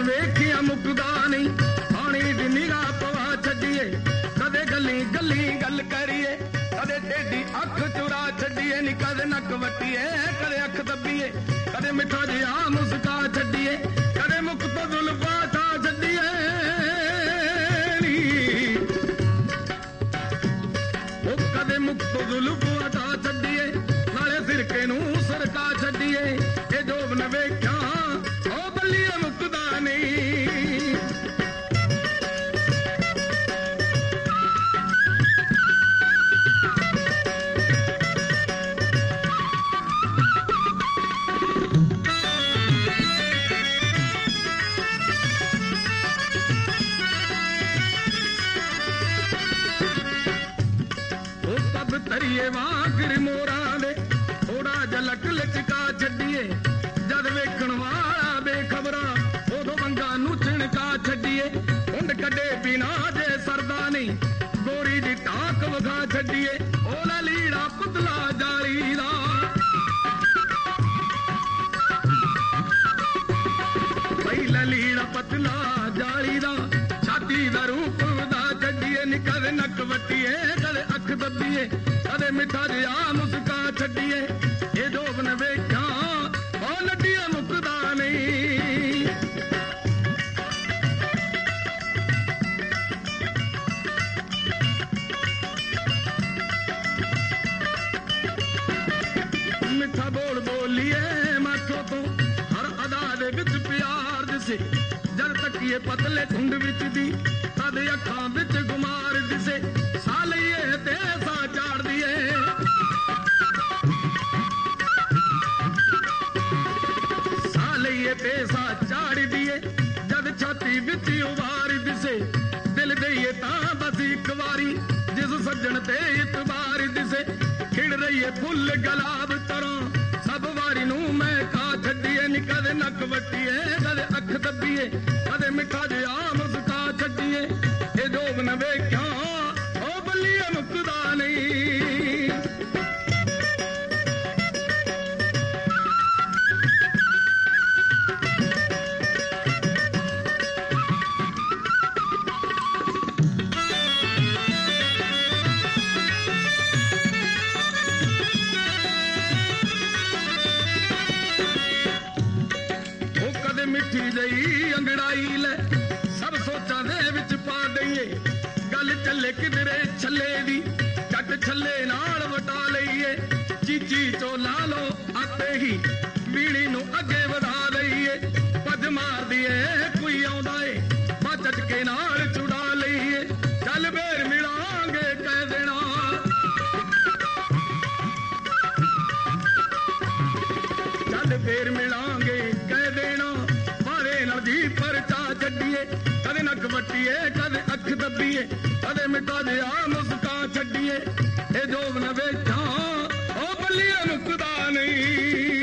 ਵੇਖਿਆ ਮੁੱਕਦਾ ਨਹੀਂ ਪਾਣੀ ਦੀ ਨਿਗਾਹ ਪਵਾ ਛੱਡੀਏ ਕਦੇ ਗੱਲੀ ਗੱਲੀ ਗੱਲ ਕਰੀਏ ਕਦੇ ਟੇਢੀ ਅੱਖ ਚੁਰਾ ਛੱਡੀਏ ਨੀ ਕਦੇ ਨੱਕ ਵੱਟੀਏ ਕਦੇ ਅੱਖ ਦੱਬੀਏ ਕਦੇ ਮਿੱਠਾ ਜਿਹਾ ਮੁਸਕਾ ਛੱਡੀਏ ਕਦੇ ਮੁੱਖ ਤੋਂ ਜ਼ੁਲਫਾਂ ਠਾ ਛੱਡੀਏ ਉਹ ਕਦੇ ਮੁੱਖ ਤੋਂ ਜ਼ੁਲਫਾਂ ਠਾ ਛੱਡੀਏ ਨਾਲੇ ਸਿਰਕੇ ਨੂੰ ਸਰਕਾ ਛੱਡੀਏ ਇਹ ਜੋਬ ਨ ਵੇਖਿਆ ਉਹ ਬੱਲੀਏ ਮੁੱਕਦਾ ਨਹੀਂ ਤਰੀਏ ਵਾਂਗਰ ਮੋਰਾਂ ਦੇ ਥੋੜਾ ਜਲਕ ਲਚਕਾ ਛੱਡੀਏ ਜਦ ਵੇਖਣ ਵਾਲਾ ਬੇਖਬਰਾਂ ਉਦੋਂ ਵੰਗਾ ਨੂੰ ਛਿਣਕਾ ਛੱਡੀਏ ਹੁੰਡ ਕੱਢੇ ਬਿਨਾ ਜੇ ਸਰਦਾ ਨਹੀਂ ਗੋਰੀ ਦੀ ਟਾਕ ਵਗਾ ਛੱਡੀਏ ਉਹਲਾ ਲੀੜਾ ਪੁਤਲਾ ਜਾਲੀ ਦਾ ਪਹਿਲਾ ਲੀੜਾ ਪਤਲਾ ਜਾਲੀ ਦਾ ਛਾਤੀ ਦਾ ਰੂਪ ਵਧਾ ਛੱਡੀਏ ਨੀ ਕਦੇ ਨੱਕ ਵੱਟੀਏ ਕਦੇ ਅੱਖ ਦੱਬੀਏ ਕਦੇ ਮਿੱਠਾ ਜਿਹਾ ਮੁਸਕਾ ਛੱਡੀਏ ਇਹ ਜੋਬ ਨ ਵੇਖਿਆ ਉਹ ਨੱਡੀਏ ਮੁੱਕਦਾ ਨਹੀਂ ਮਿੱਠਾ ਬੋਲ ਬੋਲੀਏ ਮਾਥੋਂ ਤੋਂ ਹਰ ਅਦਾ ਦੇ ਵਿੱਚ ਪਿਆਰ ਦਿਸੇ ਜਦ ਤੱਕੀਏ ਪਤਲੇ ਧੁੰਦ ਵਿੱਚ ਦੀ ਤਦ ਅੱਖਾਂ ਵਿੱਚ ਗੁਮਾਰ ਦਿਸੇ ਸਾਹ ਲਈਏ ਤੇ ਸਾਹ ਚਾੜ ਦੀਏ ਸਾਹ ਲਈਏ ਤੇ ਸਾਹ ਚਾੜ ਦੀਏ ਜਦ ਛਾਤੀ ਵਿੱਚ ਉਵਾਰ ਦਿਸੇ ਦਿਲ ਦਈਏ ਤਾਂ ਬਸ ਇੱਕ ਵਾਰੀ ਜਿਸ ਸੱਜਣ ਤੇ ਇਤਬਾਰ ਦਿਸੇ ਖਿੜ ਰਹੀਏ ਫੁੱਲ ਗੁਲਾਬ ਤਰ੍ਹਾਂ ਸਭ ਵਾਰੀ ਨੂੰ ਮੈਂ ਖਾ ਛੱਡੀਏ ਨੀ ਕਦੇ ਨੱਕ ਵੱਟੀਏ ਕਦੇ ਅੱਖ ਦੱਬੀਏ ਕਦੇ ਮਿੱਠਾ ਜਿਹਾ ਮੁਸਕਾ ਛੱਡੀਏ ਇਹ ਜੋਬ ਨ ਵੇਖਿਆ ਉਹ ਬੱਲੀਏ ਮੁੱਕਦਾ ਨਹੀਂ ਮਿੱਠੀ ਜਈ ਅੰਗੜਾਈ ਲੈ ਸਭ ਸੋਚਾਂ ਦੇ ਵਿੱਚ ਪਾ ਦਈਏ ਗੱਲ ਚੱਲੇ ਕਿਧਰੇ ਛੱਲੇ ਦੀ ਜੱਟ ਛੱਲੇ ਨਾਲ ਵਟਾ ਲਈਏ ਚੀਚੀ ਚੋ ਲਾ ਲੋ ਆਪੇ ਹੀ ਬੀੜੀ ਨੂੰ ਅੱਗੇ ਵਧਾ ਦਈਏ ਭੱਜ ਮਾਰਦੀਏ ਕੋਈ ਆਉਂਦਾ ਏ ਬਾਚਟ ਕੇ ਨਾਲ ਚੁੜਾ ਲਈਏ ਚੱਲ ਫੇਰ ਮਿਲਾਂਗੇ ਕਹਿ ਦੇਣਾ ਚੱਲ ਫੇਰ ਮਿਲਾਂਗੇ ਕਹਿ ਦੇਣਾ ਜੀ ਪਰਚਾ ਛੱਡੀਏ ਕਦੇ ਨੱਕ ਵੱਟੀਏ ਕਦੇ ਅੱਖ ਦੱਬੀਏ ਕਦੇ ਮਿੱਠਾ ਜਿਹਾ ਮੁਸਕਾ ਛੱਡੀਏ ਇਹ ਜੋਬ ਨ ਵੇਖਾਂ ਉਹ ਬੱਲੀਏ ਮੁੱਕਦਾ ਨਹੀਂ